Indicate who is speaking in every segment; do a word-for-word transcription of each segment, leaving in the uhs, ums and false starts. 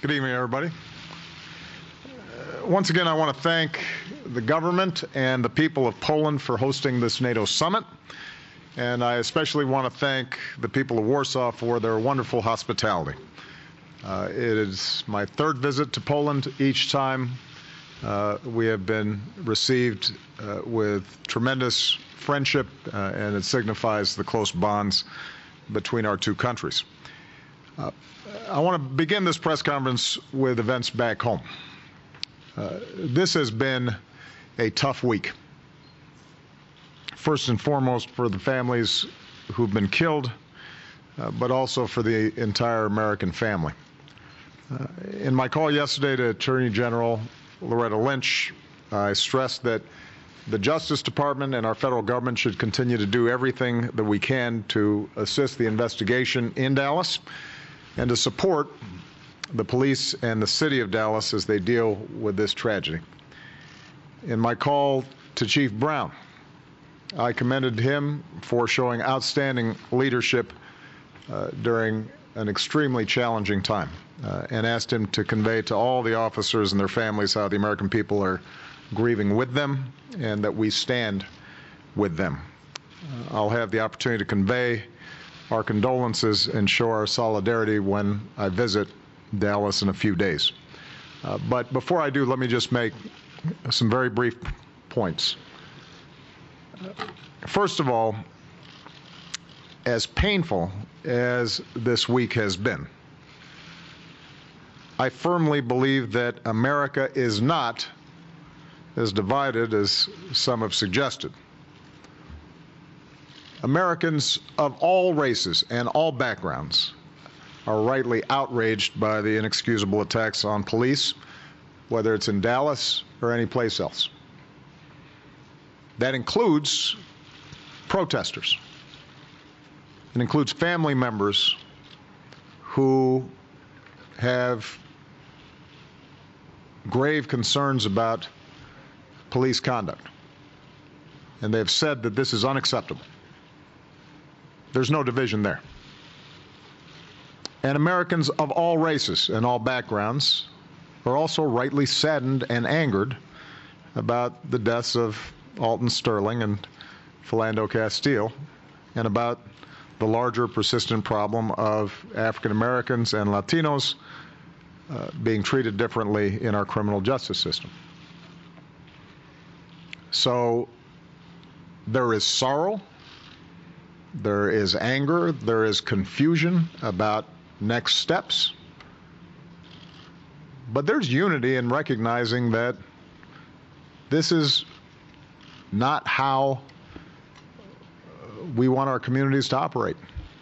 Speaker 1: Good evening, everybody. Uh, once again, I want to thank the government and the people of Poland for hosting this NATO summit. And I especially want to thank the people of Warsaw for their wonderful hospitality. Uh, it is my third visit to Poland. Each time uh, we have been received uh, with tremendous friendship, uh, and it signifies the close bonds between our two countries. Uh, I want to begin this press conference with events back home. Uh, this has been a tough week. First and foremost for the families who've been killed, uh, but also for the entire American family. Uh, in my call yesterday to Attorney General Loretta Lynch, I stressed that the Justice Department and our federal government should continue to do everything that we can to assist the investigation in Dallas and to support the police and the city of Dallas as they deal with this tragedy. In my call to Chief Brown, I commended him for showing outstanding leadership uh, during an extremely challenging time, uh, and asked him to convey to all the officers and their families how the American people are grieving with them and that we stand with them. Uh, I'll have the opportunity to convey our condolences and show our solidarity when I visit Dallas in a few days. Uh, but before I do, let me just make some very brief points. First of all, as painful as this week has been, I firmly believe that America is not as divided as some have suggested. Americans of all races and all backgrounds are rightly outraged by the inexcusable attacks on police, whether it's in Dallas or any place else. That includes protesters. It includes family members who have grave concerns about police conduct, and they've said that this is unacceptable. There's no division there. And Americans of all races and all backgrounds are also rightly saddened and angered about the deaths of Alton Sterling and Philando Castile, and about the larger persistent problem of African Americans and Latinos uh, being treated differently in our criminal justice system. So there is sorrow, there is anger, there is confusion about next steps, but there's unity in recognizing that this is not how we want our communities to operate.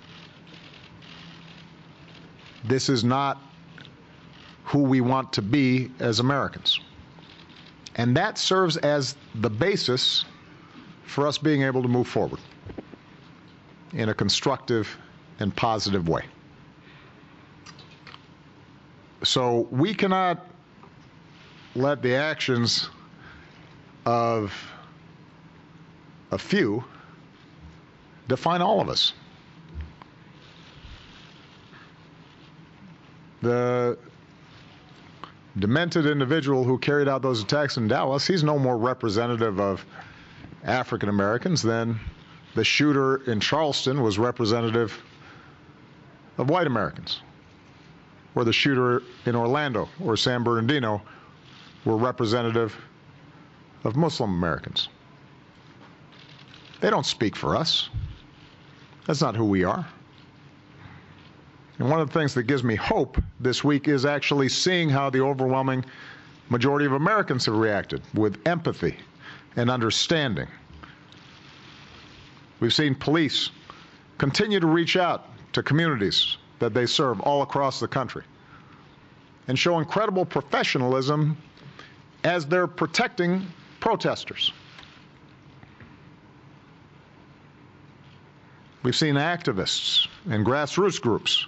Speaker 1: This is not who we want to be as Americans. And that serves as the basis for us being able to move forward in a constructive and positive way. So we cannot let the actions of a few define all of us. The demented individual who carried out those attacks in Dallas, he's no more representative of African Americans than the shooter in Charleston was representative of white Americans, or the shooter in Orlando or San Bernardino were representative of Muslim Americans. They don't speak for us. That's not who we are. And one of the things that gives me hope this week is actually seeing how the overwhelming majority of Americans have reacted with empathy and understanding. We've seen police continue to reach out to communities that they serve all across the country and show incredible professionalism as they're protecting protesters. We've seen activists and grassroots groups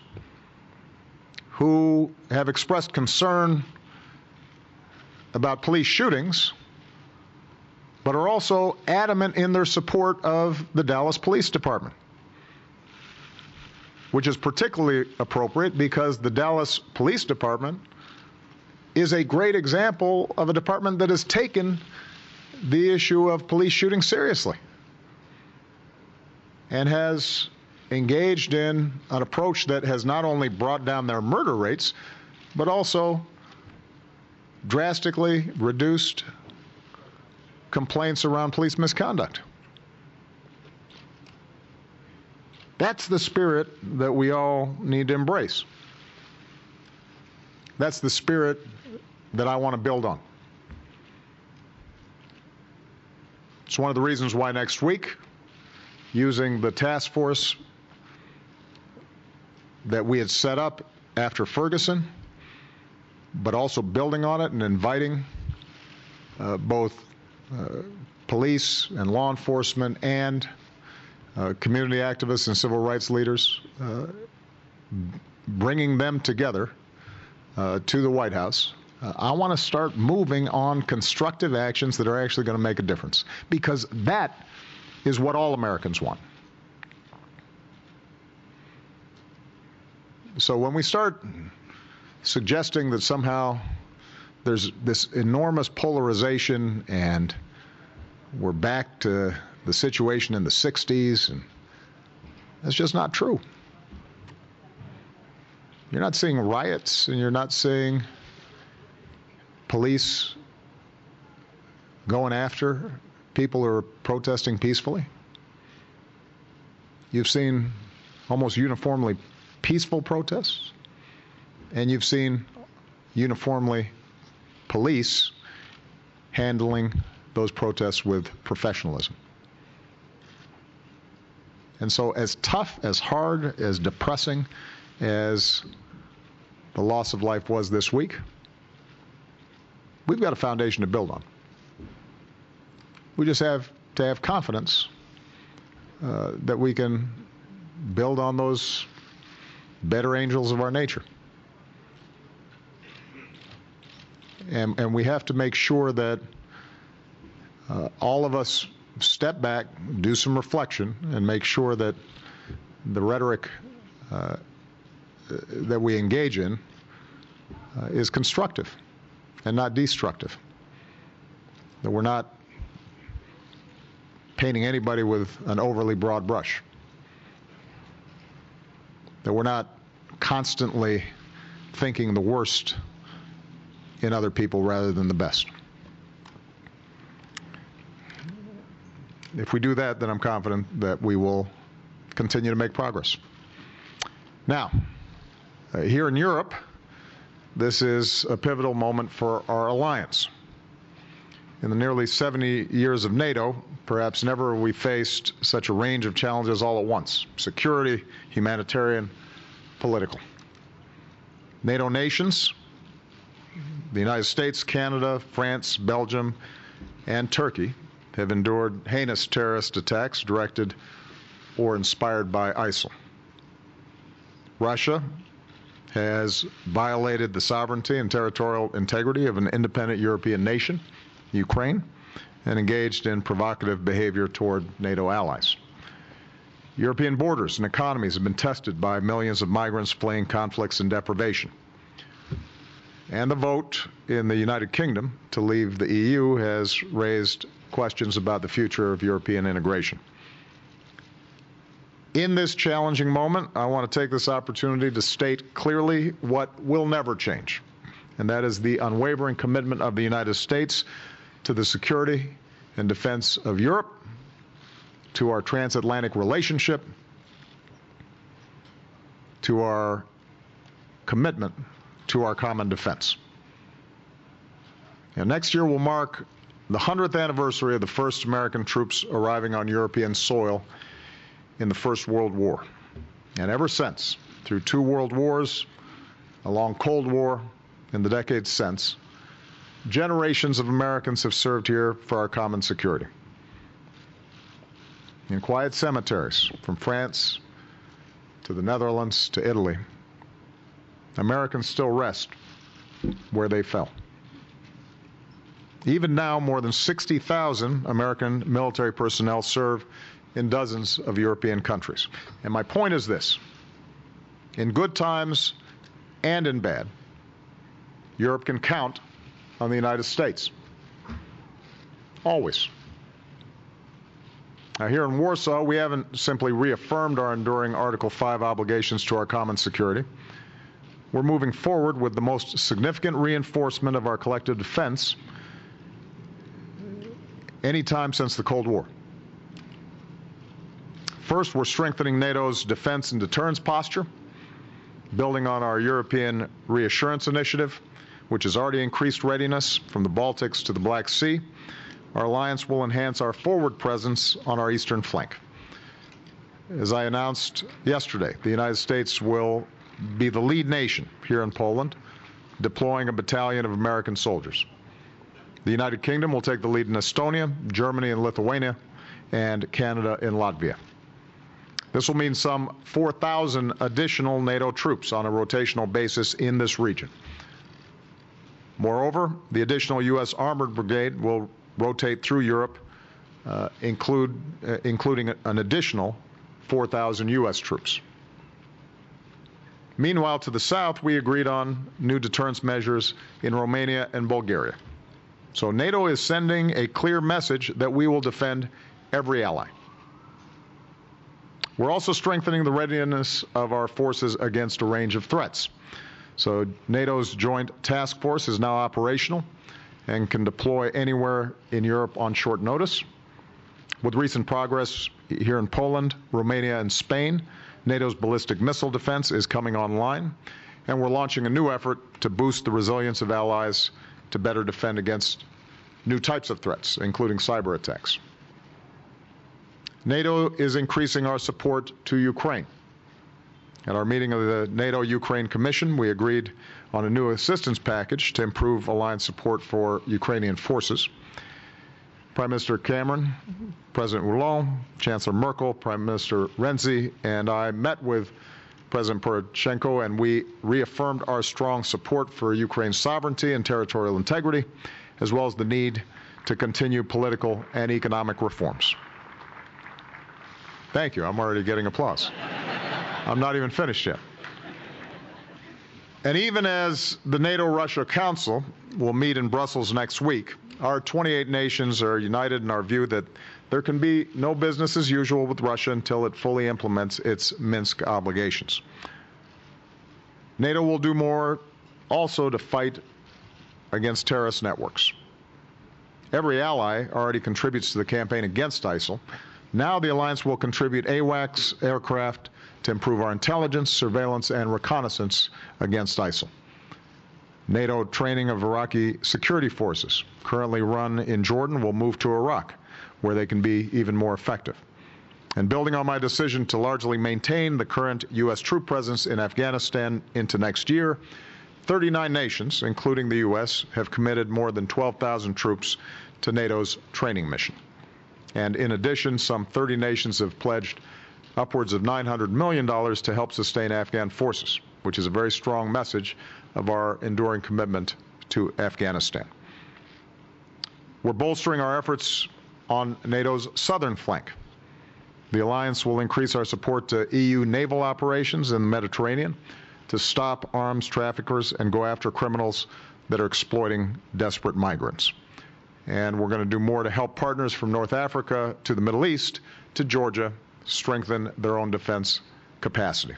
Speaker 1: who have expressed concern about police shootings, but are also adamant in their support of the Dallas Police Department, which is particularly appropriate because the Dallas Police Department is a great example of a department that has taken the issue of police shooting seriously and has engaged in an approach that has not only brought down their murder rates, but also drastically reduced complaints around police misconduct. That's the spirit that we all need to embrace. That's the spirit that I want to build on. It's one of the reasons why next week, using the task force that we had set up after Ferguson, but also building on it and inviting uh, both uh, police and law enforcement and uh, community activists and civil rights leaders, uh, bringing them together uh, to the White House. Uh, I want to start moving on constructive actions that are actually going to make a difference, because that is what all Americans want. So when we start suggesting that somehow there's this enormous polarization and we're back to the situation in the sixties, and that's just not true. You're not seeing riots, and you're not seeing police going after people who are protesting peacefully. You've seen almost uniformly peaceful protests, and you've seen uniformly police handling those protests with professionalism. And so as tough, as hard, as depressing as the loss of life was this week, we've got a foundation to build on. We just have to have confidence uh, that we can build on those better angels of our nature. And, and we have to make sure that uh, all of us step back, do some reflection, and make sure that the rhetoric uh, that we engage in uh, is constructive and not destructive. That we're not painting anybody with an overly broad brush. That we're not constantly thinking the worst in other people rather than the best. If we do that, then I'm confident that we will continue to make progress. Now, uh, here in Europe, this is a pivotal moment for our alliance. In the nearly seventy years of NATO, perhaps never have we faced such a range of challenges all at once: security, humanitarian, political. NATO nations, the United States, Canada, France, Belgium, and Turkey, have endured heinous terrorist attacks directed or inspired by ISIL. Russia has violated the sovereignty and territorial integrity of an independent European nation, Ukraine, and engaged in provocative behavior toward NATO allies. European borders and economies have been tested by millions of migrants fleeing conflicts and deprivation. And the vote in the United Kingdom to leave the E U has raised questions about the future of European integration. In this challenging moment, I want to take this opportunity to state clearly what will never change, and that is the unwavering commitment of the United States to the security and defense of Europe, to our transatlantic relationship, to our commitment to our common defense. And next year will mark the hundredth anniversary of the first American troops arriving on European soil in the First World War. And ever since, through two world wars, a long Cold War, and the decades since, generations of Americans have served here for our common security. In quiet cemeteries, from France to the Netherlands to Italy, Americans still rest where they fell. Even now, more than sixty thousand American military personnel serve in dozens of European countries. And my point is this: in good times and in bad, Europe can count on the United States. Always. Now, here in Warsaw, we haven't simply reaffirmed our enduring Article five obligations to our common security. We're moving forward with the most significant reinforcement of our collective defense any time since the Cold War. First, we're strengthening NATO's defense and deterrence posture, building on our European Reassurance Initiative, which has already increased readiness from the Baltics to the Black Sea. Our alliance will enhance our forward presence on our eastern flank. As I announced yesterday, the United States will be the lead nation here in Poland, deploying a battalion of American soldiers. The United Kingdom will take the lead in Estonia, Germany and Lithuania, and Canada and Latvia. This will mean some four thousand additional NATO troops on a rotational basis in this region. Moreover, the additional U S Armored Brigade will rotate through Europe, uh, include, uh, including an additional four thousand U S troops. Meanwhile, to the south, we agreed on new deterrence measures in Romania and Bulgaria. So NATO is sending a clear message that we will defend every ally. We're also strengthening the readiness of our forces against a range of threats. So NATO's Joint Task Force is now operational and can deploy anywhere in Europe on short notice. With recent progress here in Poland, Romania, and Spain, NATO's ballistic missile defense is coming online, and we're launching a new effort to boost the resilience of allies to better defend against new types of threats, including cyber attacks. NATO is increasing our support to Ukraine. At our meeting of the NATO-Ukraine Commission, we agreed on a new assistance package to improve alliance support for Ukrainian forces. Prime Minister Cameron, President Hollande, Chancellor Merkel, Prime Minister Renzi, and I met with President Poroshenko, and we reaffirmed our strong support for Ukraine's sovereignty and territorial integrity, as well as the need to continue political and economic reforms. Thank you. I'm already getting applause. I'm not even finished yet. And even as the NATO-Russia Council will meet in Brussels next week, our twenty-eight nations are united in our view that there can be no business as usual with Russia until it fully implements its Minsk obligations. NATO will do more also to fight against terrorist networks. Every ally already contributes to the campaign against ISIL. Now the alliance will contribute AWACS aircraft to improve our intelligence, surveillance, and reconnaissance against ISIL. NATO training of Iraqi security forces, currently run in Jordan, will move to Iraq, where they can be even more effective. And building on my decision to largely maintain the current U S troop presence in Afghanistan into next year, thirty-nine nations, including the U S, have committed more than twelve thousand troops to NATO's training mission. And in addition, some thirty nations have pledged upwards of nine hundred million dollars to help sustain Afghan forces, which is a very strong message of our enduring commitment to Afghanistan. We're bolstering our efforts on NATO's southern flank. The alliance will increase our support to E U naval operations in the Mediterranean to stop arms traffickers and go after criminals that are exploiting desperate migrants. And we're going to do more to help partners from North Africa to the Middle East to Georgia strengthen their own defense capacity.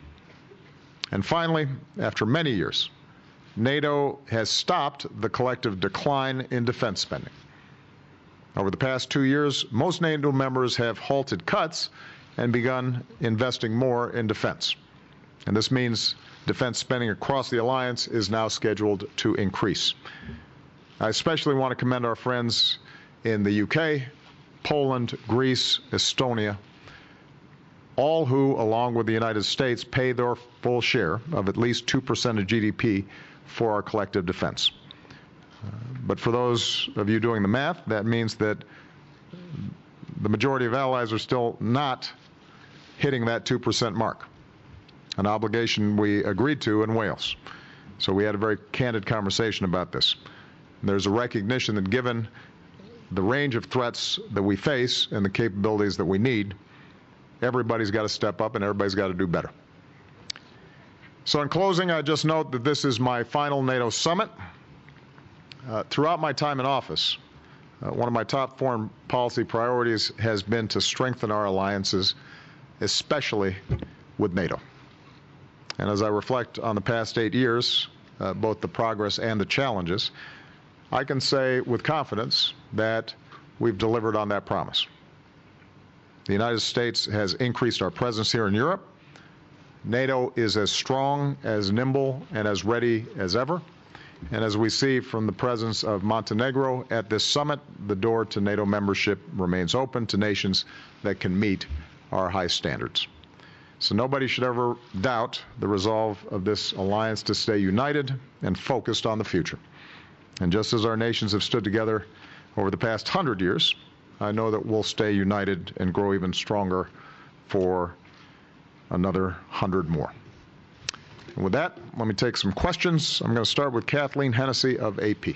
Speaker 1: And finally, after many years, NATO has stopped the collective decline in defense spending. Over the past two years, most NATO members have halted cuts and begun investing more in defense. And this means defense spending across the alliance is now scheduled to increase. I especially want to commend our friends in the U K, Poland, Greece, Estonia, all who, along with the United States, pay their full share of at least two percent of G D P for our collective defense. Uh, but for those of you doing the math, that means that the majority of allies are still not hitting that two percent mark, an obligation we agreed to in Wales. So we had a very candid conversation about this. There's a recognition that given the range of threats that we face and the capabilities that we need, everybody's got to step up and everybody's got to do better. So in closing, I just note that this is my final NATO summit. Uh, throughout my time in office, uh, one of my top foreign policy priorities has been to strengthen our alliances, especially with NATO. And as I reflect on the past eight years, uh, both the progress and the challenges, I can say with confidence that we've delivered on that promise. The United States has increased our presence here in Europe. NATO is as strong, as nimble, and as ready as ever. And as we see from the presence of Montenegro at this summit, the door to NATO membership remains open to nations that can meet our high standards. So nobody should ever doubt the resolve of this alliance to stay united and focused on the future. And just as our nations have stood together over the past hundred years, I know that we'll stay united and grow even stronger for another hundred more. And with that, let me take some questions. I'm going to start with Kathleen Hennessy of A P.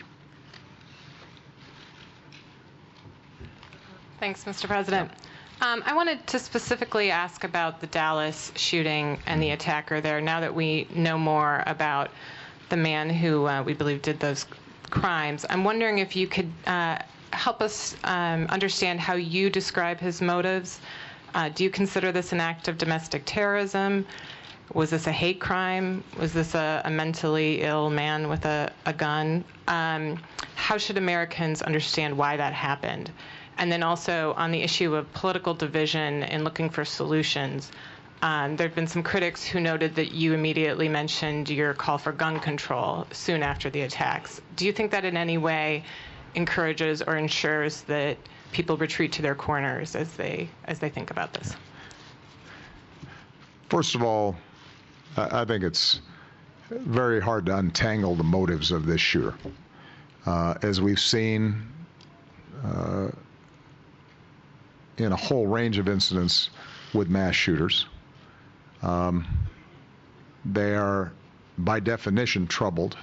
Speaker 2: Thanks, Mister President. Um, I wanted to specifically ask about the Dallas shooting and the attacker there, now that we know more about the man who uh, we believe did those crimes. I'm wondering if you could uh, help us um, understand how you describe his motives. Uh, do you consider this an act of domestic terrorism? Was this a hate crime? Was this a, a mentally ill man with a, a gun? Um, how should Americans understand why that happened? And then also on the issue of political division and looking for solutions, um, there have been some critics who noted that you immediately mentioned your call for gun control soon after the attacks. Do you think that in any way encourages or ensures that people retreat to their corners as they as they think about this?
Speaker 1: First of all, I think it's very hard to untangle the motives of this shooter. Uh, as we've seen uh, in a whole range of incidents with mass shooters, um, they are by definition troubled.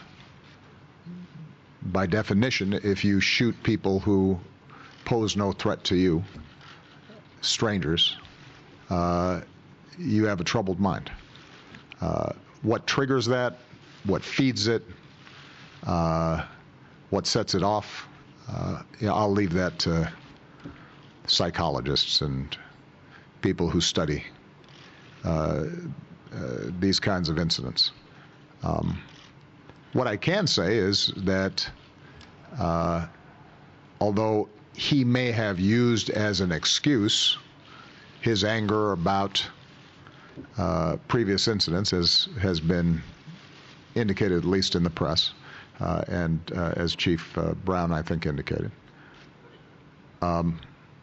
Speaker 1: By definition, if you shoot people who pose no threat to you, strangers, uh, you have a troubled mind. Uh, what triggers that, what feeds it, uh, what sets it off, uh, you know, I'll leave that to psychologists and people who study uh, uh, these kinds of incidents. Um, what I can say is that uh, although he may have used as an excuse his anger about uh, previous incidents, as has been indicated at least in the press, uh, and uh, as Chief uh, Brown, I think, indicated. Um,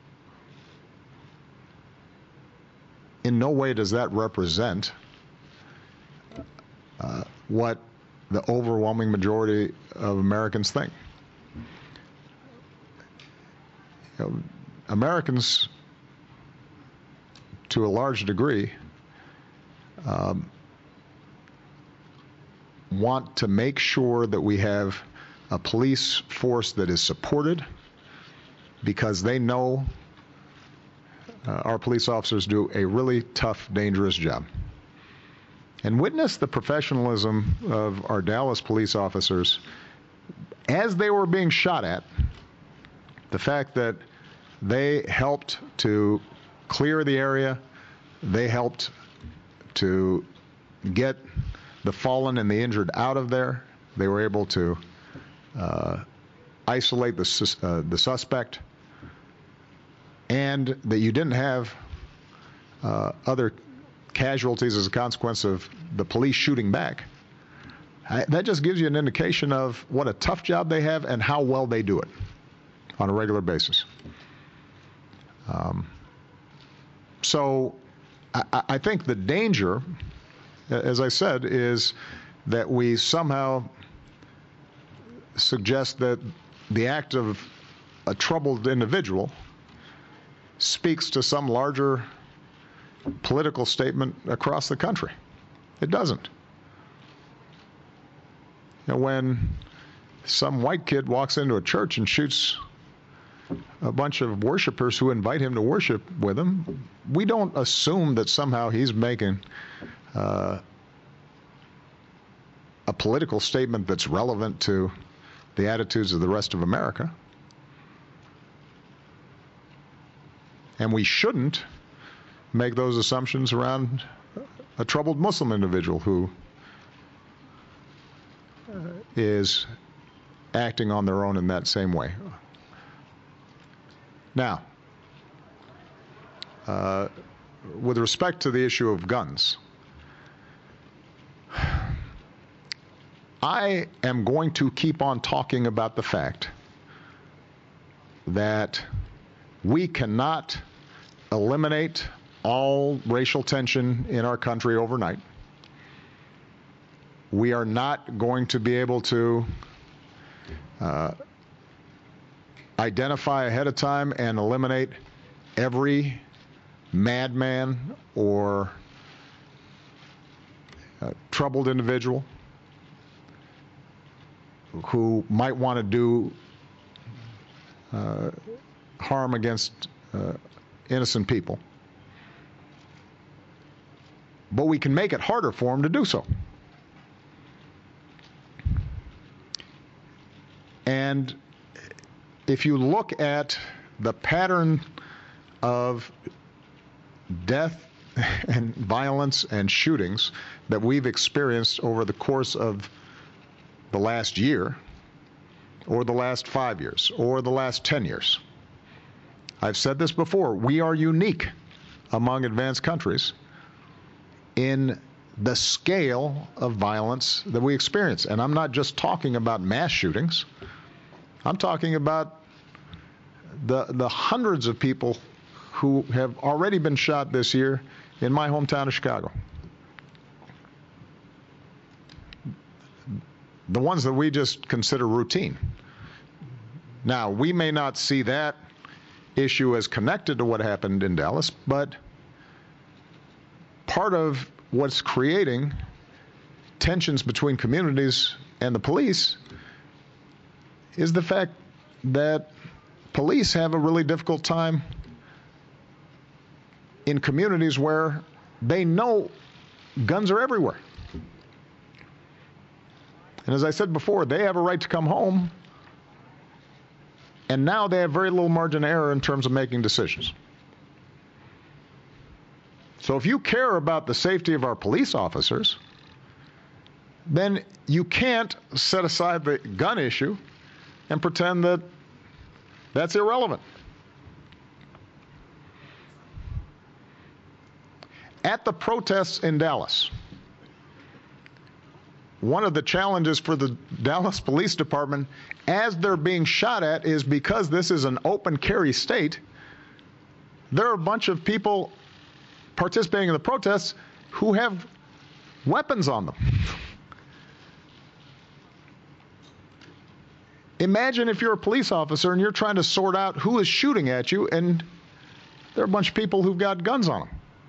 Speaker 1: in no way does that represent uh, what the overwhelming majority of Americans think. You know, Americans, to a large degree, um, want to make sure that we have a police force that is supported, because they know uh, our police officers do a really tough, dangerous job. And witness the professionalism of our Dallas police officers as they were being shot at, the fact that they helped to clear the area, they helped to get the fallen and the injured out of there. They were able to uh, isolate the, sus uh, the suspect, and that you didn't have uh, other casualties as a consequence of the police shooting back. I, that just gives you an indication of what a tough job they have and how well they do it on a regular basis. Um, so I, I think the danger, as I said, is that we somehow suggest that the act of a troubled individual speaks to some larger political statement across the country. It doesn't. You know, when some white kid walks into a church and shoots a bunch of worshipers who invite him to worship with him, we don't assume that somehow he's making uh, a political statement that's relevant to the attitudes of the rest of America. And we shouldn't make those assumptions around a troubled Muslim individual who uh, is acting on their own in that same way. Now, uh, with respect to the issue of guns, I am going to keep on talking about the fact that we cannot eliminate all racial tension in our country overnight. We are not going to be able to uh, identify ahead of time and eliminate every madman or uh, troubled individual who might want to do uh, harm against uh, innocent people. But we can make it harder for them to do so. And if you look at the pattern of death and violence and shootings that we've experienced over the course of the last year, or the last five years, or the last ten years, I've said this before, we are unique among advanced countries in the scale of violence that we experience. And I'm not just talking about mass shootings. I'm talking about the, the hundreds of people who have already been shot this year in my hometown of Chicago. The ones that we just consider routine. Now, we may not see that issue as connected to what happened in Dallas, but part of what's creating tensions between communities and the police is the fact that police have a really difficult time in communities where they know guns are everywhere. And as I said before, they have a right to come home, and now they have very little margin of error in terms of making decisions. So if you care about the safety of our police officers, then you can't set aside the gun issue and pretend that that's irrelevant. At the protests in Dallas, one of the challenges for the Dallas Police Department as they're being shot at is because this is an open carry state, there are a bunch of people participating in the protests who have weapons on them. Imagine if you're a police officer and you're trying to sort out who is shooting at you, and there are a bunch of people who've got guns on them.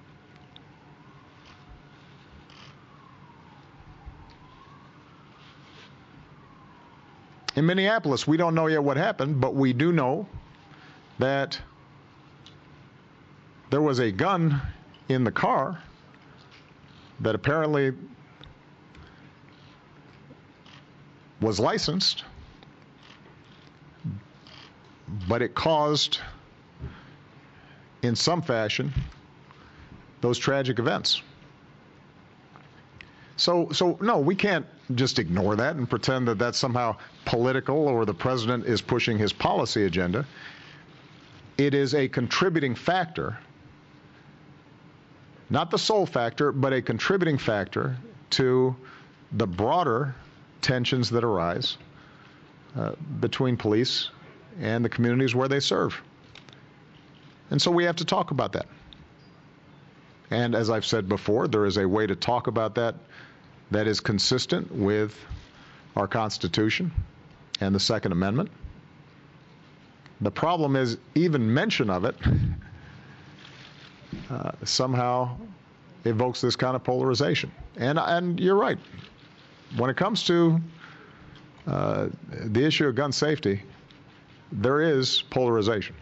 Speaker 1: In Minneapolis, we don't know yet what happened, but we do know that there was a gun in the car that apparently was licensed, but it caused, in some fashion, those tragic events. So, so no, we can't just ignore that and pretend that that's somehow political or the president is pushing his policy agenda. It is a contributing factor, not the sole factor, but a contributing factor to the broader tensions that arise uh, between police and the communities where they serve. And so we have to talk about that. And as I've said before, there is a way to talk about that that is consistent with our Constitution and the Second Amendment. The problem is even mention of it uh, somehow evokes this kind of polarization. And, and you're right. When it comes to uh, the issue of gun safety, there is polarization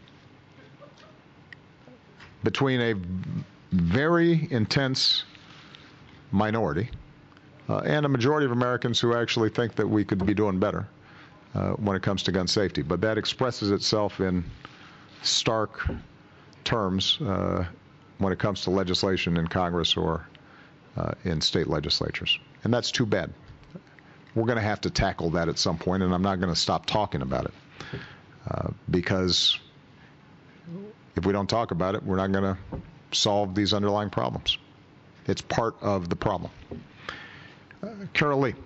Speaker 1: between a very intense minority uh, and a majority of Americans who actually think that we could be doing better uh, when it comes to gun safety. But that expresses itself in stark terms uh, when it comes to legislation in Congress or uh, in state legislatures. And that's too bad. We're going to have to tackle that at some point, and I'm not going to stop talking about it. Uh, because if we don't talk about it, we're not going to solve these underlying problems. It's part of the problem. Uh, Carol Lee.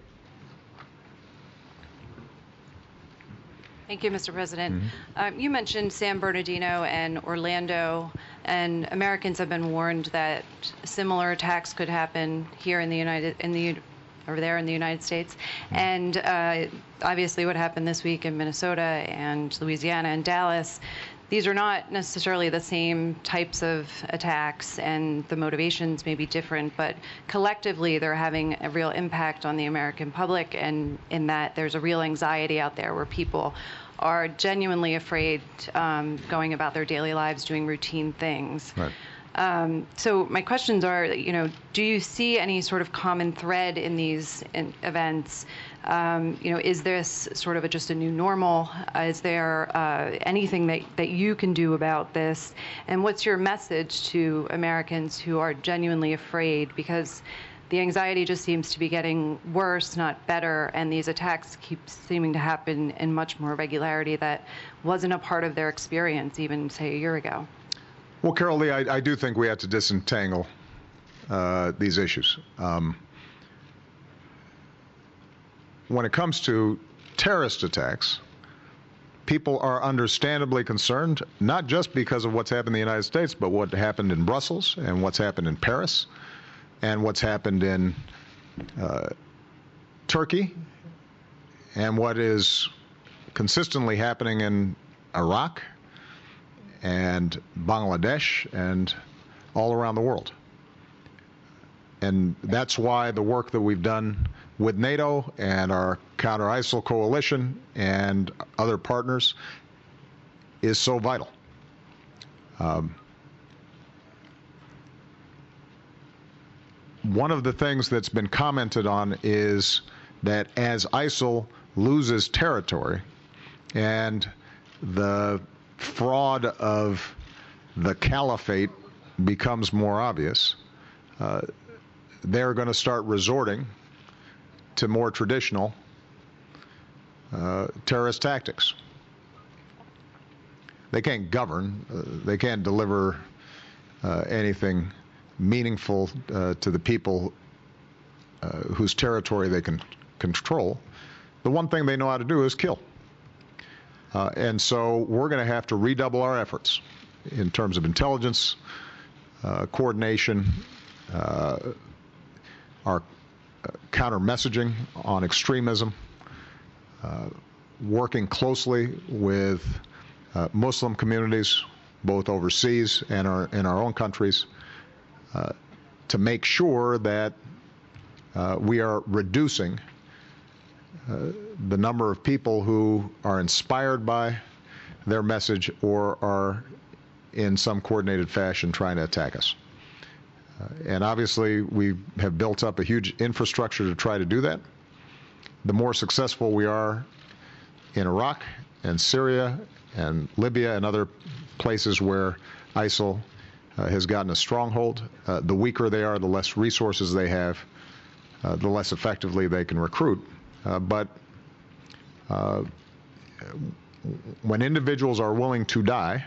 Speaker 3: Thank you, Mister President.
Speaker 1: Mm-hmm.
Speaker 3: Um, you mentioned San Bernardino and Orlando, and Americans have been warned that similar attacks could happen here in the United in the over there in the United States. And uh, obviously what happened this week in Minnesota and Louisiana and Dallas, these are not necessarily the same types of attacks, and the motivations may be different, but collectively they're having a real impact on the American public, and in that there's a real anxiety out there where people are genuinely afraid um, going about their daily lives, doing routine things.
Speaker 1: Right.
Speaker 3: Um, so my questions are, you know, do you see any sort of common thread in these in events? Um, you know, is this sort of a, just a new normal? Uh, is there uh, anything that, that you can do about this? And what's your message to Americans who are genuinely afraid? Because the anxiety just seems to be getting worse, not better, and these attacks keep seeming to happen in much more regularity that wasn't a part of their experience even, say, a year ago.
Speaker 1: Well, Carol Lee, I, I do think we have to disentangle uh, these issues. Um, when it comes to terrorist attacks, people are understandably concerned, not just because of what's happened in the United States, but what happened in Brussels and what's happened in Paris and what's happened in uh, Turkey and what is consistently happening in Iraq and Bangladesh and all around the world. And that's why the work that we've done with NATO and our counter-ISIL coalition and other partners is so vital. Um, one of the things that's been commented on is that as ISIL loses territory and the fraud of the caliphate becomes more obvious, uh, they're going to start resorting to more traditional uh, terrorist tactics. They can't govern, uh, they can't deliver uh, anything meaningful uh, to the people uh, whose territory they can control. The one thing they know how to do is kill. Uh, and so we're going to have to redouble our efforts in terms of intelligence, uh, coordination, uh, our uh, counter-messaging on extremism, uh, working closely with uh, Muslim communities, both overseas and our, in our own countries, uh, to make sure that uh, we are reducing Uh, the number of people who are inspired by their message or are in some coordinated fashion trying to attack us. Uh, and obviously we have built up a huge infrastructure to try to do that. The more successful we are in Iraq and Syria and Libya and other places where ISIL uh, has gotten a stronghold, uh, the weaker they are, the less resources they have, uh, the less effectively they can recruit. Uh, but uh, when individuals are willing to die,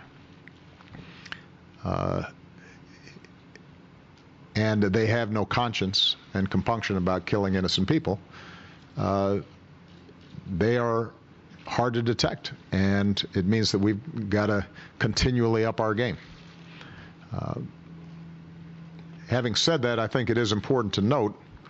Speaker 1: uh, and they have no conscience and compunction about killing innocent people, uh, they are hard to detect, and it means that we've got to continually up our game. Uh, having said that, I think it is important to note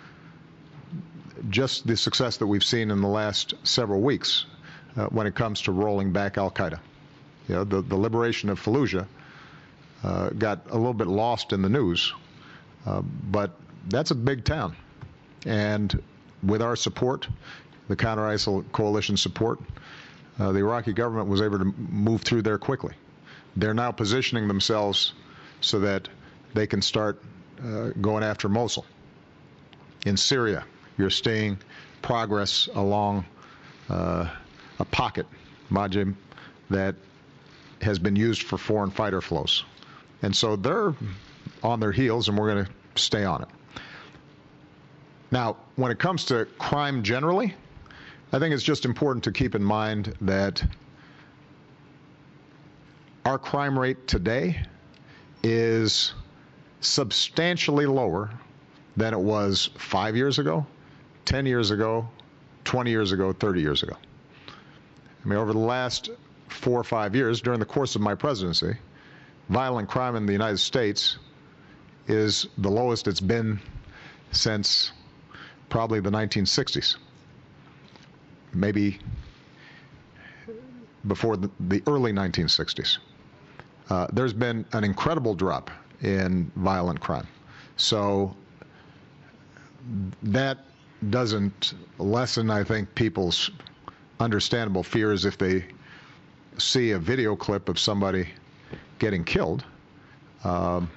Speaker 1: just the success that we've seen in the last several weeks uh, when it comes to rolling back Al-Qaeda. You know, the, the liberation of Fallujah uh, got a little bit lost in the news, uh, but that's a big town. And with our support, the counter-ISIL coalition support, uh, the Iraqi government was able to move through there quickly. They're now positioning themselves so that they can start uh, going after Mosul, in Syria, you're seeing progress along uh, a pocket, Majim, that has been used for foreign fighter flows. And so they're on their heels, and we're going to stay on it. Now, when it comes to crime generally, I think it's just important to keep in mind that our crime rate today is substantially lower than it was five years ago, ten years ago, twenty years ago, thirty years ago. I mean, over the last four or five years, during the course of my presidency, violent crime in the United States is the lowest it's been since probably the nineteen sixties, maybe before the, the early nineteen sixties. Uh, there's been an incredible drop in violent crime. So that doesn't lessen, I think, people's understandable fears if they see a video clip of somebody getting killed. Um,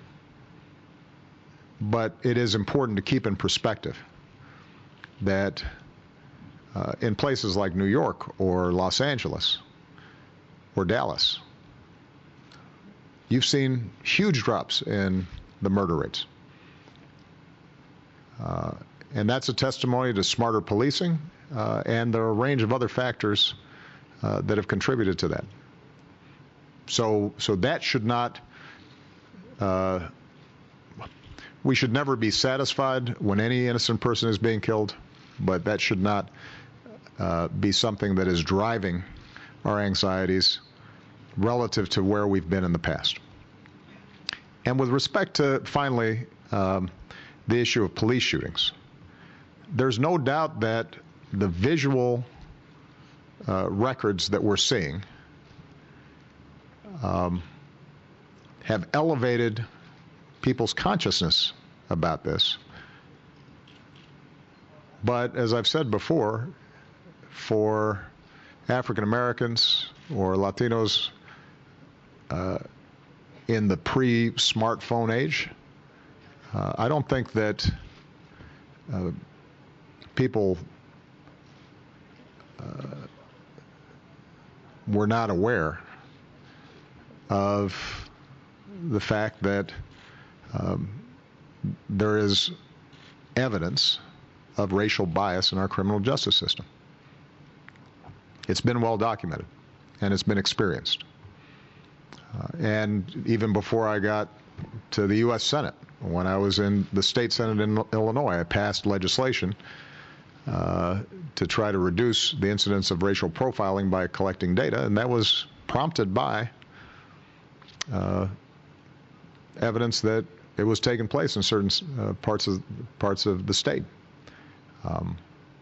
Speaker 1: but it is important to keep in perspective that uh, in places like New York or Los Angeles or Dallas, you've seen huge drops in the murder rates. Uh, and that's a testimony to smarter policing, uh, and there are a range of other factors uh, that have contributed to that. So, so that should not, uh, we should never be satisfied when any innocent person is being killed, but that should not uh, be something that is driving our anxieties relative to where we've been in the past. And with respect to, finally, um, the issue of police shootings, there's no doubt that the visual uh, records that we're seeing um, have elevated people's consciousness about this. But as I've said before, for African Americans or Latinos uh, in the pre-smartphone age, uh, I don't think that uh, people uh, were not aware of the fact that um, there is evidence of racial bias in our criminal justice system. It's been well documented, and it's been experienced. Uh, and even before I got to the U S Senate, when I was in the state Senate in Illinois, I passed legislation uh, to try to reduce the incidence of racial profiling by collecting data, and that was prompted by uh, evidence that it was taking place in certain uh, parts of parts of the state. Um,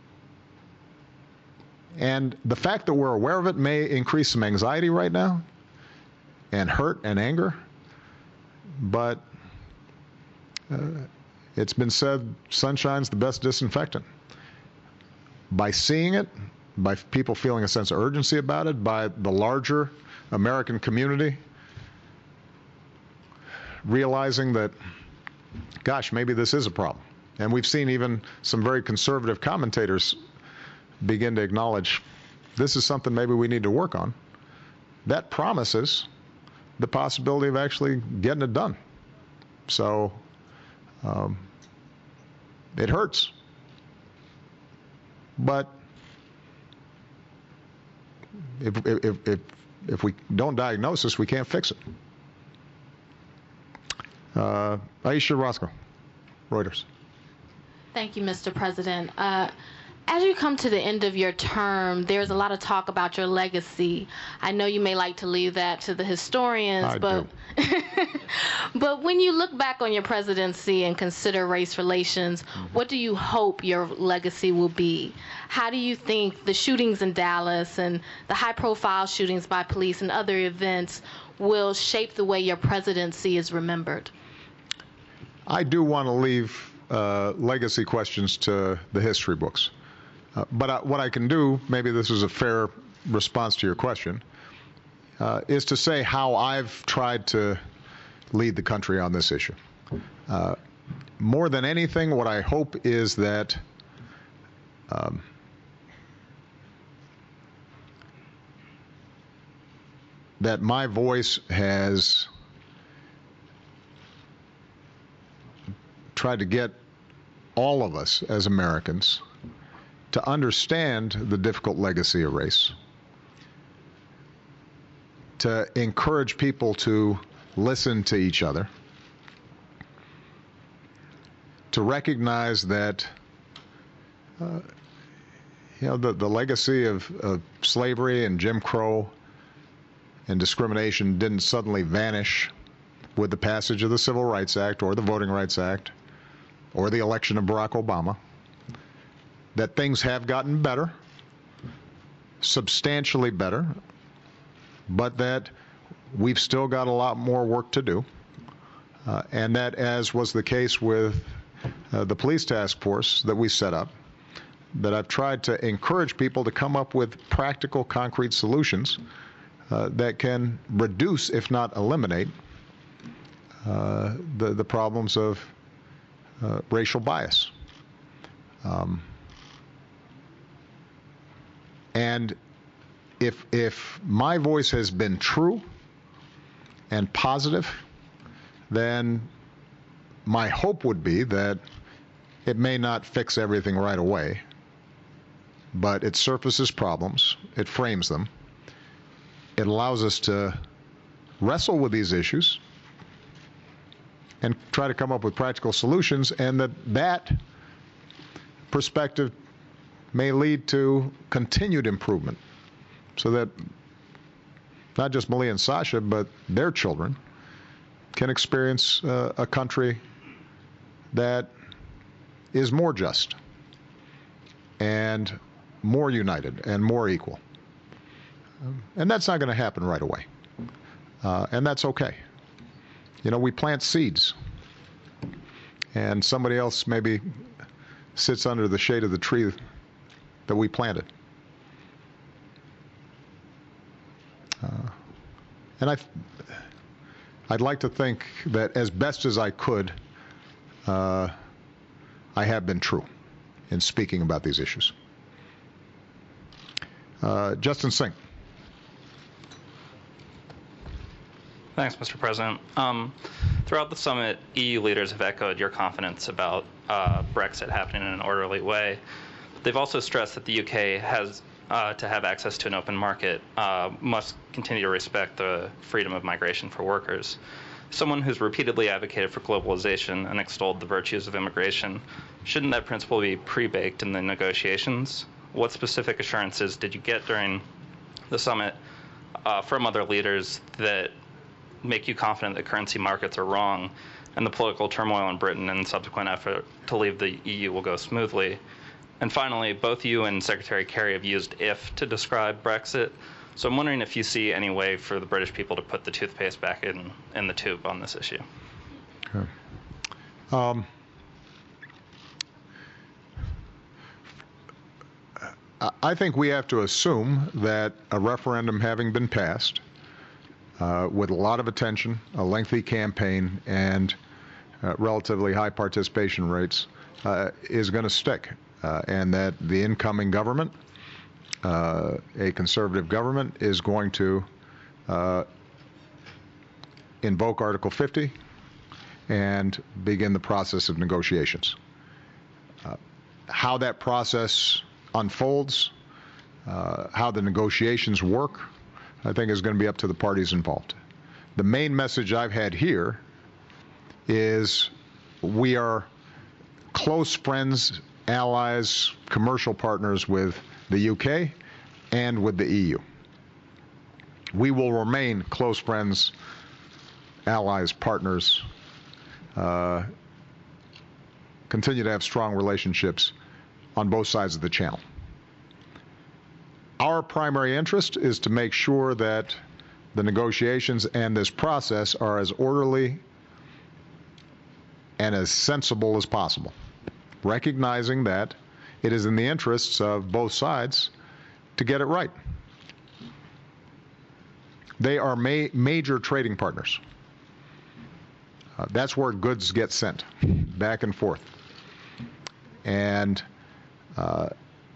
Speaker 1: and the fact that we're aware of it may increase some anxiety right now, and hurt and anger, but uh, it's been said sunshine's the best disinfectant. By seeing it, by people feeling a sense of urgency about it, by the larger American community realizing that, gosh, maybe this is a problem. And we've seen even some very conservative commentators begin to acknowledge this is something maybe we need to work on. That promises the possibility of actually getting it done. So um, it hurts. But if, if, if, if we don't diagnose this, we can't fix it. Uh, Aisha Roscoe, Reuters.
Speaker 4: Thank you, Mister President. Uh, as you come to the end of your term, there's a lot of talk about your legacy. I know you may like to leave that to the historians,
Speaker 1: I
Speaker 4: but but when you look back on your presidency and consider race relations, mm-hmm. what do you hope your legacy will be? How do you think the shootings in Dallas and the high-profile shootings by police and other events will shape the way your presidency is remembered?
Speaker 1: I do want to leave uh, legacy questions to the history books. Uh, but I, what I can do, maybe this is a fair response to your question, uh, is to say how I've tried to lead the country on this issue. Uh, more than anything, what I hope is that um, that my voice has tried to get all of us as Americans to understand the difficult legacy of race, to encourage people to listen to each other, to recognize that uh, you know the, the legacy of, of slavery and Jim Crow and discrimination didn't suddenly vanish with the passage of the Civil Rights Act or the Voting Rights Act or the election of Barack Obama, that things have gotten better, substantially better, but that we've still got a lot more work to do, uh, and that, as was the case with uh, the police task force that we set up, that I've tried to encourage people to come up with practical, concrete solutions uh, that can reduce, if not eliminate, uh, the, the problems of uh, racial bias. Um, and if, if my voice has been true and positive, then my hope would be that it may not fix everything right away, but it surfaces problems, it frames them, it allows us to wrestle with these issues and try to come up with practical solutions, and that that perspective may lead to continued improvement, so that not just Malia and Sasha, but their children can experience uh, a country that is more just and more united and more equal. Um, and that's not going to happen right away. Uh, and that's okay. You know, we plant seeds, and somebody else maybe sits under the shade of the tree that we planted. Uh, and I, I'd like to think that as best as I could, uh, I have been true in speaking about these issues. Uh, Justin Singh.
Speaker 5: Thanks, Mister President. Um, throughout the summit, E U leaders have echoed your confidence about uh, Brexit happening in an orderly way. They've also stressed that the U K has, uh, to have access to an open market, uh, must continue to respect the freedom of migration for workers. Someone who's repeatedly advocated for globalization and extolled the virtues of immigration, shouldn't that principle be pre-baked in the negotiations? What specific assurances did you get during the summit uh, from other leaders that make you confident that currency markets are wrong and the political turmoil in Britain and subsequent effort to leave the E U will go smoothly? And finally, both you and Secretary Kerry have used if to describe Brexit. So I'm wondering if you see any way for the British people to put the toothpaste back in, in the tube on this issue.
Speaker 1: Okay. Um, I think we have to assume that a referendum having been passed, uh, with a lot of attention, a lengthy campaign, and uh, relatively high participation rates, uh, is going to stick, uh, and that the incoming government, uh, a conservative government, is going to uh, invoke Article fifty and begin the process of negotiations. Uh, how that process unfolds, uh, how the negotiations work, I think is going to be up to the parties involved. The main message I've had here is we are close friends, allies, commercial partners with the U K and with the E U. We will remain close friends, allies, partners, uh, continue to have strong relationships on both sides of the channel. Our primary interest is to make sure that the negotiations and this process are as orderly and as sensible as possible, recognizing that it is in the interests of both sides to get it right. They are ma major trading partners. Uh, that's where goods get sent back and forth. And uh,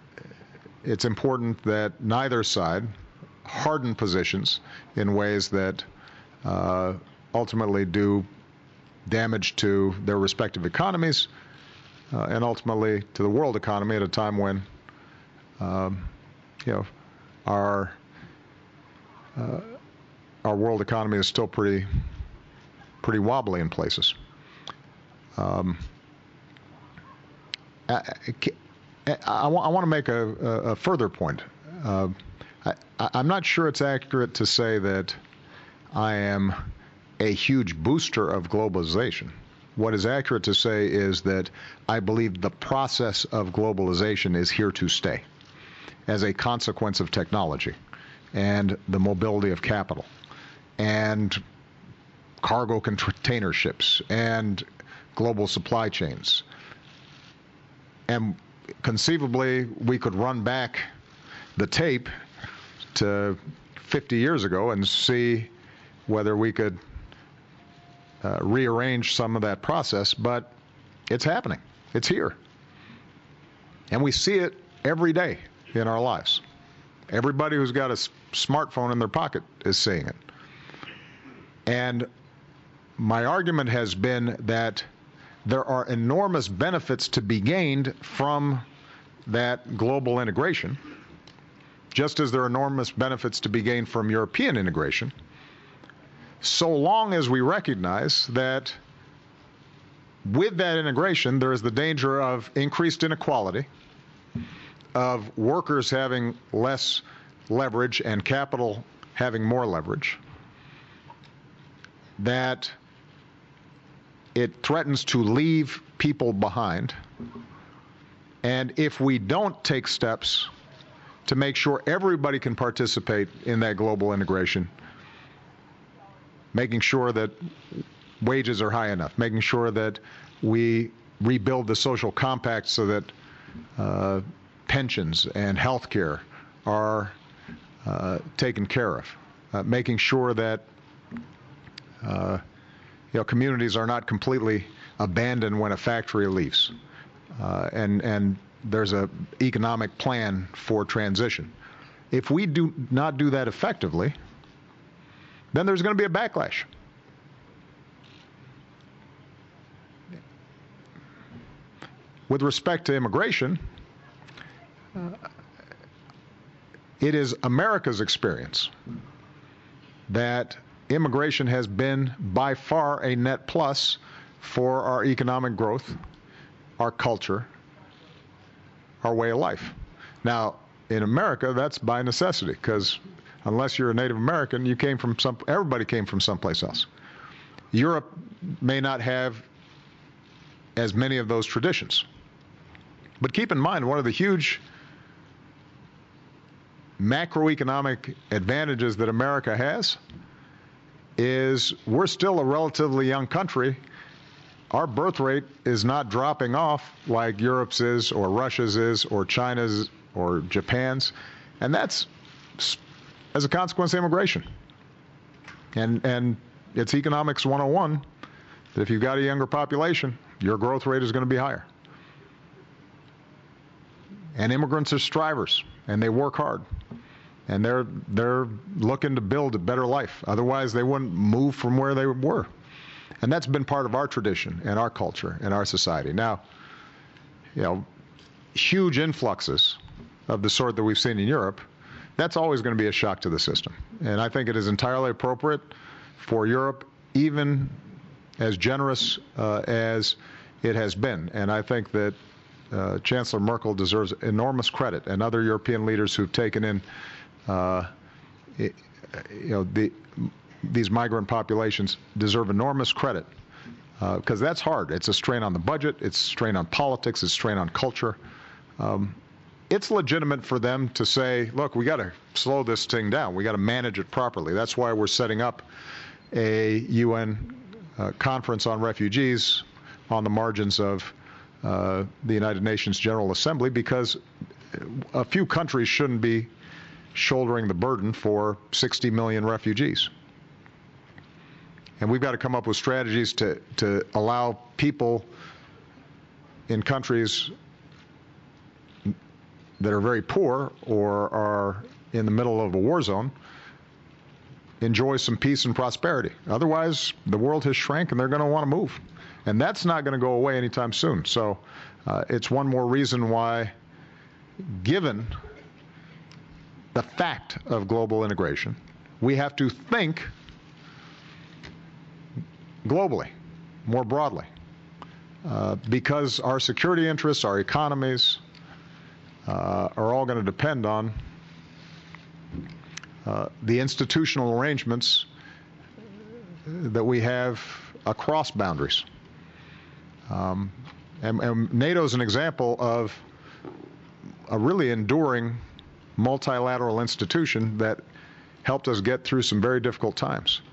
Speaker 1: it's important that neither side harden positions in ways that uh, ultimately do damage to their respective economies uh, and ultimately to the world economy at a time when um, you know our uh, our world economy is still pretty pretty wobbly in places. Um, I, I, I, I want to make a, a, a further point. Uh, I, I'm not sure it's accurate to say that I am a huge booster of globalization. What is accurate to say is that I believe the process of globalization is here to stay as a consequence of technology and the mobility of capital and cargo container ships and global supply chains. And conceivably, we could run back the tape to fifty years ago and see whether we could uh, rearrange some of that process, but it's happening. It's here. And we see it every day in our lives. Everybody who's got a s- smartphone in their pocket is seeing it. And my argument has been that there are enormous benefits to be gained from that global integration, just as there are enormous benefits to be gained from European integration, so long as we recognize that with that integration, there is the danger of increased inequality, of workers having less leverage and capital having more leverage, that it threatens to leave people behind. And if we don't take steps to make sure everybody can participate in that global integration, making sure that wages are high enough, making sure that we rebuild the social compact so that uh, pensions and health care are uh, taken care of, uh, making sure that uh, you know, communities are not completely abandoned when a factory leaves, uh, and and there's a economic plan for transition. If we do not do that effectively, then there's going to be a backlash. With respect to immigration, uh, it is America's experience that immigration has been by far a net plus for our economic growth, our culture, our way of life. Now, in America, that's by necessity, because unless you're a Native American, you came from some, everybody came from someplace else. Europe may not have as many of those traditions. But keep in mind, one of the huge macroeconomic advantages that America has is we're still a relatively young country. Our birth rate is not dropping off like Europe's is, or Russia's is, or China's, or Japan's. And that's as a consequence of immigration. And, and it's economics one oh one, that if you've got a younger population, your growth rate is going to be higher. And immigrants are strivers, and they work hard. And they're, they're looking to build a better life. Otherwise, they wouldn't move from where they were. And that's been part of our tradition and our culture and our society. Now, you know, huge influxes of the sort that we've seen in Europe, that's always going to be a shock to the system. And I think it is entirely appropriate for Europe, even as generous uh, as it has been. And I think that uh, Chancellor Merkel deserves enormous credit, and other European leaders who've taken in uh, it, you know, the, these migrant populations deserve enormous credit, because uh, that's hard. It's a strain on the budget, it's a strain on politics, it's a strain on culture. Um, it's legitimate for them to say, look, we got to slow this thing down. We got to manage it properly. That's why we're setting up a U N uh, conference on refugees on the margins of uh, the United Nations General Assembly, because a few countries shouldn't be shouldering the burden for sixty million refugees. And we've got to come up with strategies to, to allow people in countries that are very poor or are in the middle of a war zone enjoy some peace and prosperity. Otherwise, the world has shrank and they're going to want to move. And that's not going to go away anytime soon. So uh, it's one more reason why, given the fact of global integration, we have to think globally, more broadly, uh, because our security interests, our economies, uh, are all going to depend on uh, the institutional arrangements that we have across boundaries. Um, and, and NATO is an example of a really enduring multilateral institution that helped us get through some very difficult times.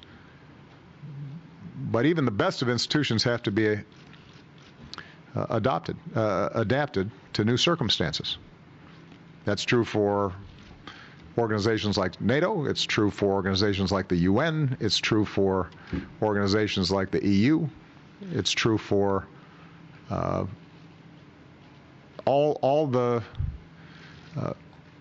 Speaker 1: But even the best of institutions have to be uh, adopted, uh, adapted to new circumstances. That's true for organizations like NATO. It's true for organizations like the U N. It's true for organizations like the E U. It's true for uh, all all the uh,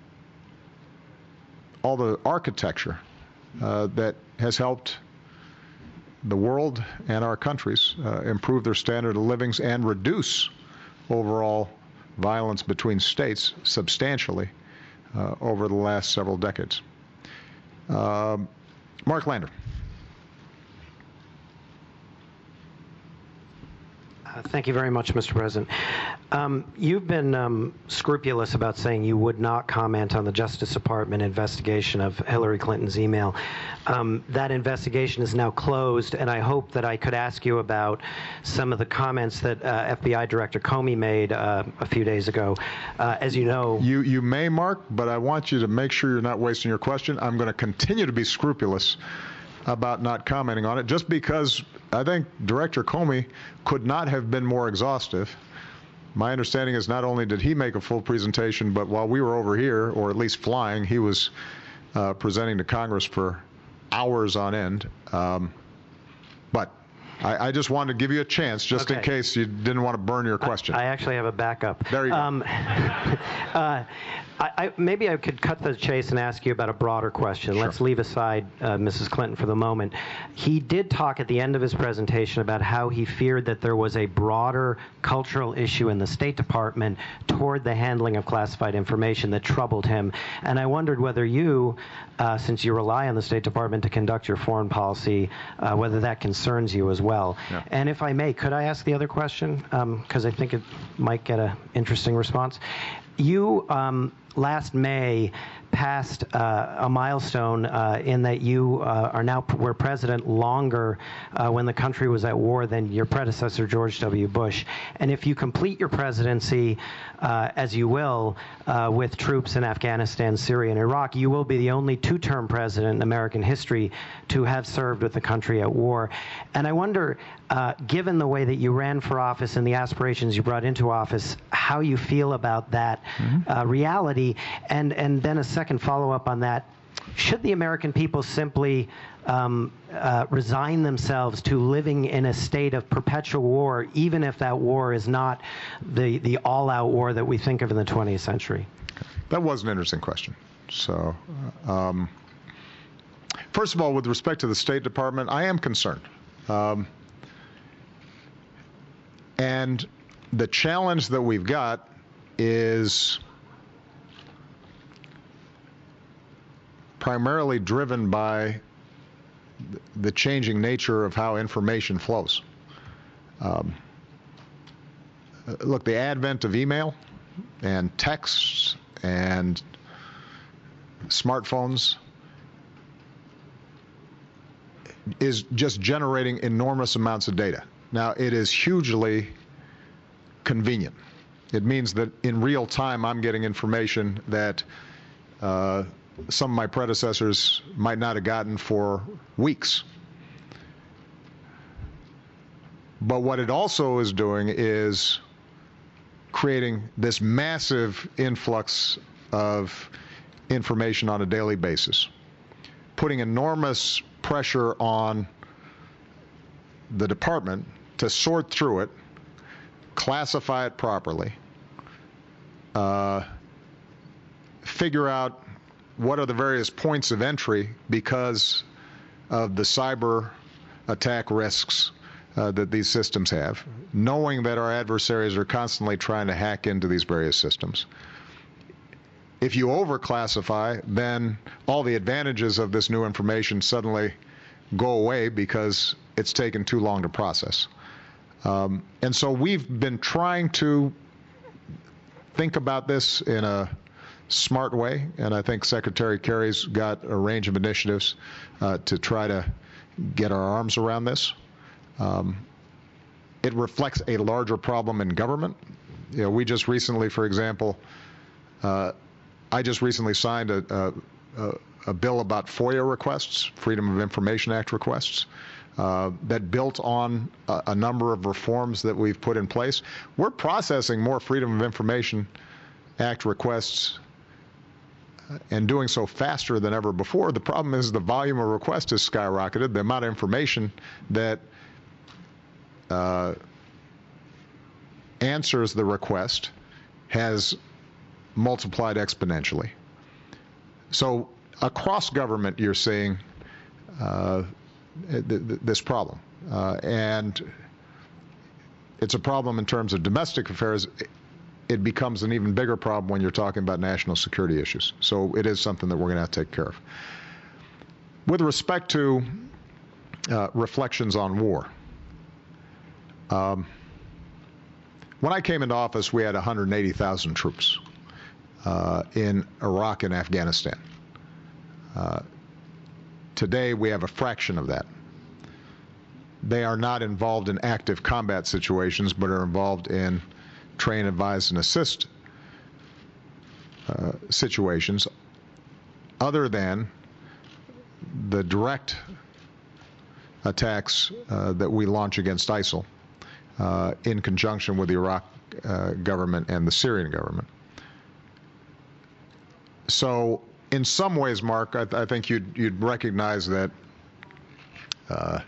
Speaker 1: all the architecture uh, that has helped the world and our countries uh, improve their standard of living and reduce overall violence between states substantially uh, over the last several decades. Uh, Mark Lander.
Speaker 6: Uh, thank you very much, Mister President. Um, you've been um, scrupulous about saying you would not comment on the Justice Department investigation of Hillary Clinton's email. Um, that investigation is now closed, and I hope that I could ask you about some of the comments that uh, F B I Director Comey made uh, a few days ago. Uh, as you know,
Speaker 1: you you may, Mark, but I want you to make sure you're not wasting your question. I'm going to continue to be scrupulous about not commenting on it, just because I think Director Comey could not have been more exhaustive. My understanding is not only did he make a full presentation, but while we were over here, or at least flying, he was uh, presenting to Congress for hours on end. Um, but I, I just wanted to give you a chance, just
Speaker 6: okay.
Speaker 1: in case you didn't want to burn your question.
Speaker 6: I, I actually have a backup.
Speaker 1: There you go.
Speaker 6: Um, uh, I, I, maybe I could cut to the chase and ask you about a broader question.
Speaker 1: Sure.
Speaker 6: Let's leave aside uh, Missus Clinton for the moment. He did talk at the end of his presentation about how he feared that there was a broader cultural issue in the State Department toward the handling of classified information that troubled him. And I wondered whether you, uh, since you rely on the State Department to conduct your foreign policy, uh, whether that concerns you as well.
Speaker 1: Yeah.
Speaker 6: And if I may, could I ask the other question? Because um, I think it might get an interesting response. You, um, last May, passed uh, a milestone uh, in that you uh, are now were president longer uh, when the country was at war than your predecessor, George W. Bush. And if you complete your presidency, uh, as you will, uh, with troops in Afghanistan, Syria, and Iraq, you will be the only two-term president in American history to have served with the country at war. And I wonder, uh, given the way that you ran for office and the aspirations you brought into office, how you feel about that mm-hmm. uh, reality, and, and then a second follow-up on that. Should the American people simply um, uh, resign themselves to living in a state of perpetual war, even if that war is not the, the all-out war that we think of in the twentieth century?
Speaker 1: That was an interesting question. So, um, first of all, with respect to the State Department, I am concerned. Um, and the challenge that we've got is primarily driven by the changing nature of how information flows. Um, look, the advent of email and texts and smartphones is just generating enormous amounts of data. Now, it is hugely convenient. It means that in real time, I'm getting information that uh, some of my predecessors might not have gotten for weeks. But what it also is doing is creating this massive influx of information on a daily basis, putting enormous pressure on the department to sort through it, classify it properly, uh, figure out what are the various points of entry because of the cyber attack risks uh, that these systems have, knowing that our adversaries are constantly trying to hack into these various systems. If you overclassify, then all the advantages of this new information suddenly go away because it's taken too long to process. Um, and so we've been trying to think about this in a smart way, and I think Secretary Kerry's got a range of initiatives uh, to try to get our arms around this. Um, it reflects a larger problem in government. You know, we just recently, for example, uh, I just recently signed a, a, a bill about FOIA requests, Freedom of Information Act requests, uh, that built on a, a number of reforms that we've put in place. We're processing more Freedom of Information Act requests and doing so faster than ever before. The problem is the volume of requests has skyrocketed. The amount of information that uh, answers the request has multiplied exponentially. So across government, you're seeing uh, th th this problem. Uh, and it's a problem in terms of domestic affairs. It becomes an even bigger problem when you're talking about national security issues. So it is something that we're going to have to take care of. With respect to uh, reflections on war, um, when I came into office, we had one hundred eighty thousand troops uh, in Iraq and Afghanistan. Uh, today, we have a fraction of that. They are not involved in active combat situations, but are involved in train, advise, and assist uh, situations, other than the direct attacks uh, that we launch against ISIL uh, in conjunction with the Iraq uh, government and the Syrian government. So in some ways, Mark, I, th I think you'd, you'd recognize that uh,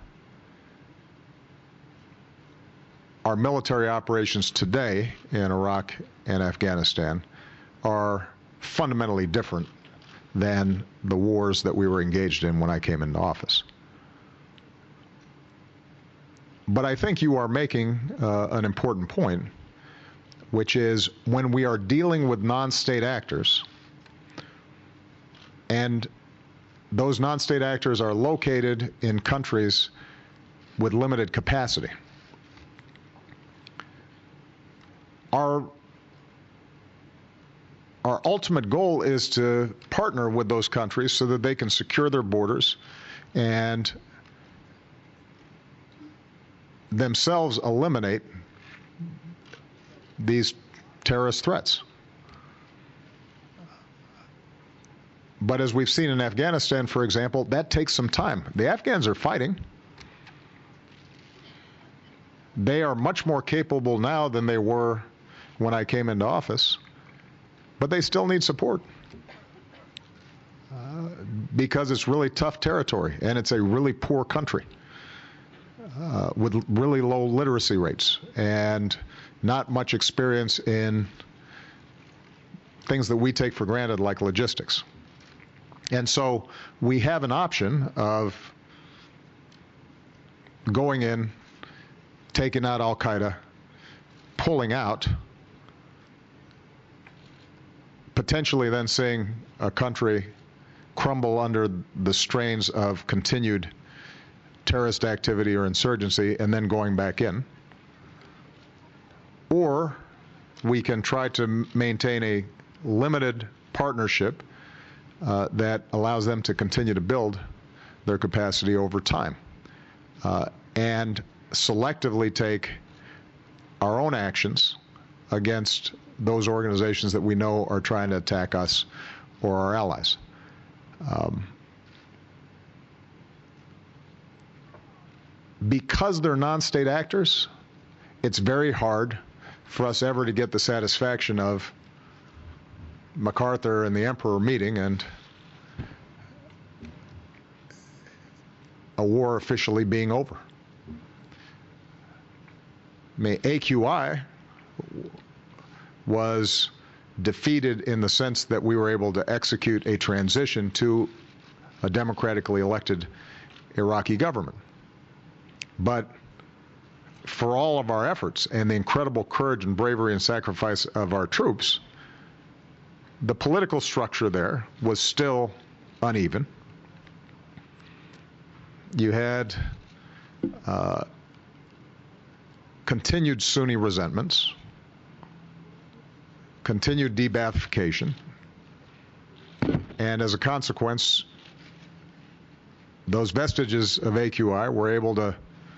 Speaker 1: our military operations today in Iraq and Afghanistan are fundamentally different than the wars that we were engaged in when I came into office. But I think you are making uh, an important point, which is when we are dealing with non-state actors, and those non-state actors are located in countries with limited capacity, Our, our ultimate goal is to partner with those countries so that they can secure their borders and themselves eliminate these terrorist threats. But as we've seen in Afghanistan, for example, that takes some time. The Afghans are fighting. They are much more capable now than they were when I came into office, but they still need support uh, because it's really tough territory and it's a really poor country uh, with really low literacy rates and not much experience in things that we take for granted like logistics. And so we have an option of going in, taking out Al-Qaeda, pulling out, potentially then seeing a country crumble under the strains of continued terrorist activity or insurgency and then going back in. Or we can try to maintain a limited partnership uh, that allows them to continue to build their capacity over time uh, and selectively take our own actions against those organizations that we know are trying to attack us or our allies. Um, because they're non-state actors, it's very hard for us ever to get the satisfaction of MacArthur and the Emperor meeting and a war officially being over. I mean, A Q I was defeated in the sense that we were able to execute a transition to a democratically elected Iraqi government. But for all of our efforts and the incredible courage and bravery and sacrifice of our troops, the political structure there was still uneven. You had uh, continued Sunni resentments, continued de-Baathification, and as a consequence, those vestiges of A Q I were able to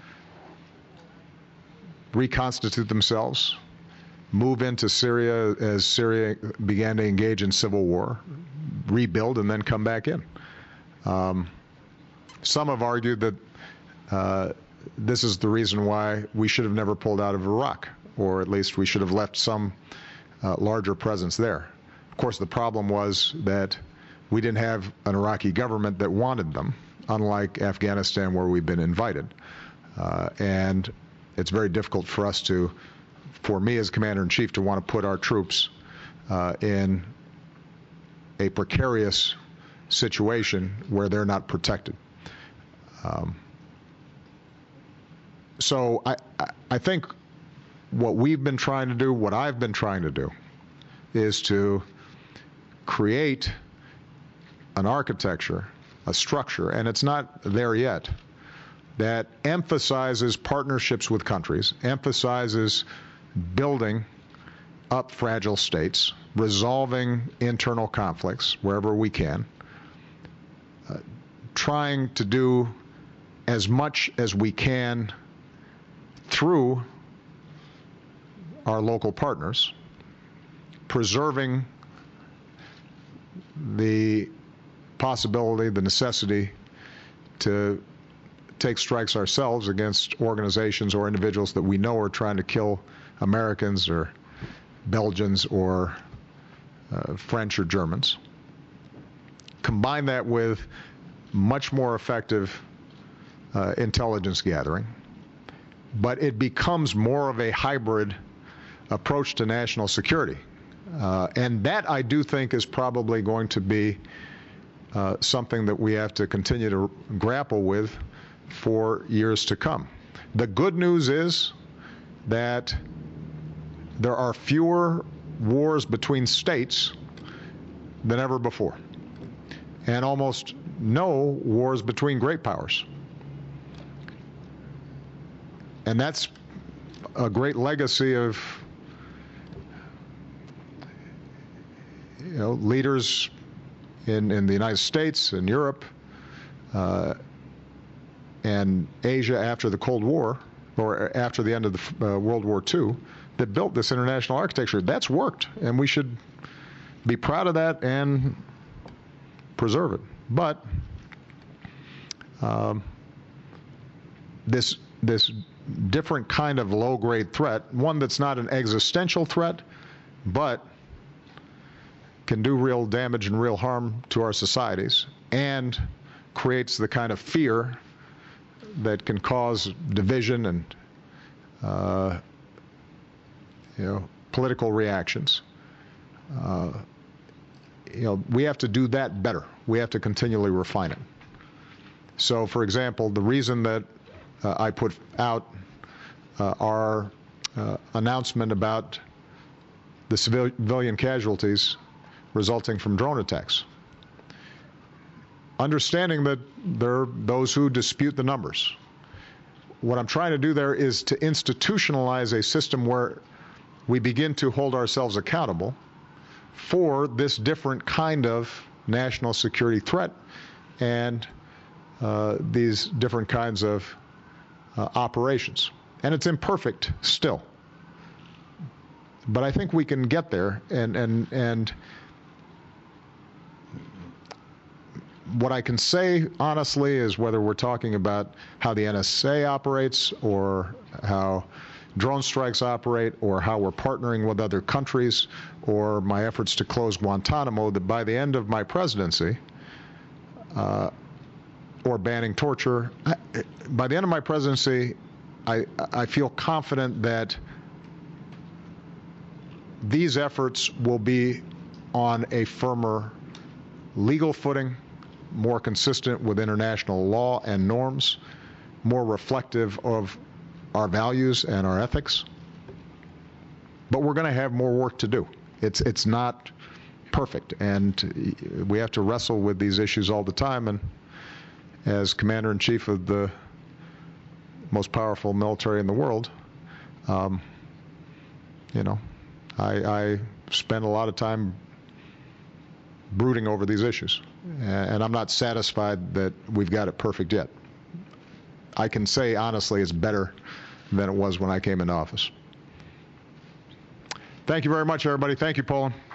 Speaker 1: reconstitute themselves, move into Syria as Syria began to engage in civil war, rebuild, and then come back in. Um, some have argued that uh, this is the reason why we should have never pulled out of Iraq, or at least we should have left some uh, larger presence there. Of course, the problem was that we didn't have an Iraqi government that wanted them, unlike Afghanistan, where we've been invited. Uh, and it's very difficult for us to, for me as Commander-in-Chief, to want to put our troops uh, in a precarious situation where they're not protected. Um, so I, I think what we've been trying to do, what I've been trying to do, is to create an architecture, a structure, and it's not there yet, that emphasizes partnerships with countries, emphasizes building up fragile states, resolving internal conflicts wherever we can, uh, trying to do as much as we can through our local partners, preserving the possibility, the necessity to take strikes ourselves against organizations or individuals that we know are trying to kill Americans or Belgians or uh, French or Germans. Combine that with much more effective uh, intelligence gathering, but it becomes more of a hybrid approach to national security. Uh, and that, I do think, is probably going to be uh, something that we have to continue to grapple with for years to come. The good news is that there are fewer wars between states than ever before, and almost no wars between great powers. And that's a great legacy of, you know, leaders in, in the United States and Europe uh, and Asia after the Cold War, or after the end of the uh, World War Two, that built this international architecture. That's worked, and we should be proud of that and preserve it. But um, this this different kind of low-grade threat, one that's not an existential threat, but can do real damage and real harm to our societies, and creates the kind of fear that can cause division and uh, you know, political reactions. Uh, you know, we have to do that better. We have to continually refine it. So, for example, the reason that uh, I put out uh, our uh, announcement about the civilian casualties resulting from drone attacks, understanding that there are those who dispute the numbers. What I'm trying to do there is to institutionalize a system where we begin to hold ourselves accountable for this different kind of national security threat and uh, these different kinds of uh, operations. And it's imperfect still. But I think we can get there, and and and what I can say honestly is, whether we're talking about how the N S A operates or how drone strikes operate or how we're partnering with other countries or my efforts to close Guantanamo, that by the end of my presidency, uh, or banning torture, I, by the end of my presidency, I, I feel confident that these efforts will be on a firmer legal footing, more consistent with international law and norms, more reflective of our values and our ethics. But we're going to have more work to do. It's, it's not perfect, and we have to wrestle with these issues all the time. And as Commander-in-Chief of the most powerful military in the world, um, you know, I, I spend a lot of time brooding over these issues, and I'm not satisfied that we've got it perfect yet. I can say honestly it's better than it was when I came into office. Thank you very much, everybody. Thank you, Poland.